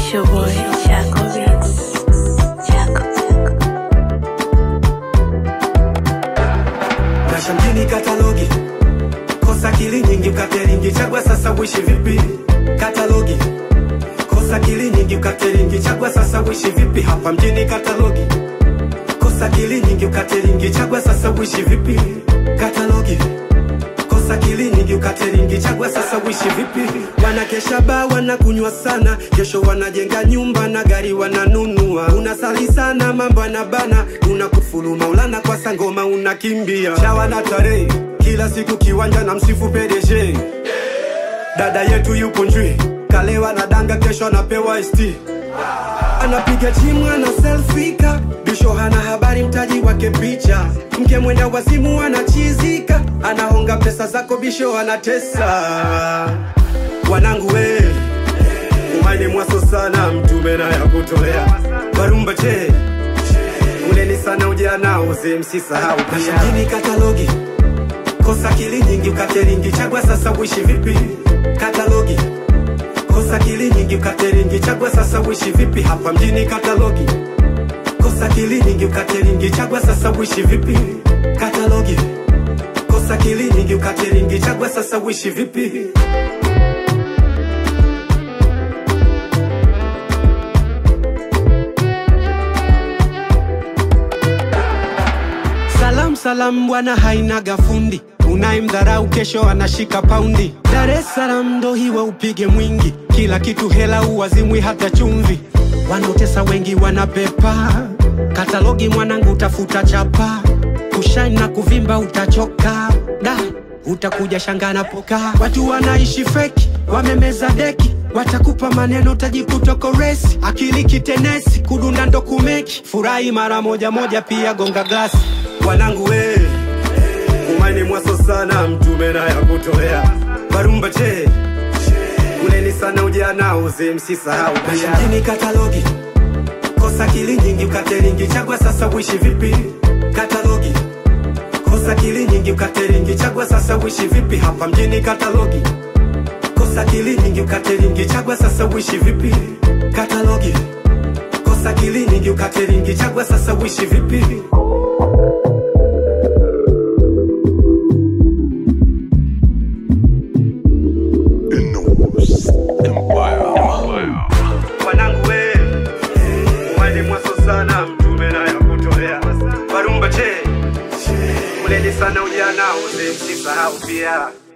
It's your boy, Jaco Beats. Jaco. Nasha mjini katalogi, kosa kili nyingi ukateringi, chagua sasa wishi vipi? Katalogi, kosa kili nyingi ukateringi, chagua sasa wishi vipi? Hapa mjini katalogi, kosa kili nyingi ukateringi, chagua sasa wishi vipi? Katalogi, kosa kili nyingi ukateringi, chagua sasa wishi vipi? Wanakesha ba wanakunywa sana, kesho wanajenga nyumba na gari wananunua. Unasali sana mambo yanabana, unakufuru Maulana kwa sangoma unakimbia. Shawa na tarehe, kila siku kiwanja na msifu PDG. Dada yetu yupo njui, kalewa na danga kesho anapewa ST. Anapiga chimu ana selfika, bisho hana habari mtaji wake picha. Mke mwenda wazimu anachizika, anahonga pesa zako bisho anatesa. Wanangu we, umaini mwaso sana mtume na ya kutolea. Barumba che, uneni sana ujana uze msisahau pia. Mjini katalogi, kosa kili nyingi ukateringi, chagua sasa wishi vipi? Katalogi, kosa kili nyingi ukateringi, chagua sasa wishi vipi? Hapa mjini katalogi, kosa kili nyingi ukateringi, chagua sasa wishi vipi? Katalogi, kosa kili nyingi ukateringi, chagua sasa wishi vipi? Salam bwana haina gafundi, unaimdharau kesho anashika paundi. Dar es Salaam ndo hiwa upige mwingi, kila kitu hela uwazimwi hata chumvi. Wanaotesa wengi wanapepa, katalogi mwanangu utafuta chapa. Kushine na kuvimba utachoka, da utakuja shangana poka. Watu wanaishi feki, wamemeza deki, watakupa maneno tajikuta koresi. Akili kitenesi, kudunda ndo kumeki, furahi mara moja moja pia gonga glasi. Wanangu we, umaini mwaso sana mtume na ya kutolea. Barumba che, uneni sana ujana uze msisahau pia. Mjini katalogi, kosa kili nyingi ukateringi, chagua sasa wishi vipi? Katalogi, kosa kili nyingi ukateringi, chagua sasa wishi vipi? Hapa mjini katalogi, kosa kili nyingi ukateringi, chagua sasa wishi vipi? Katalogi, kosa kili nyingi ukateringi, chagua sasa wishi vipi? Wanangu we, umaini mwaso sana mtume na ya kutolea. Barumba che, uleni sana ujana uze msisahau pia.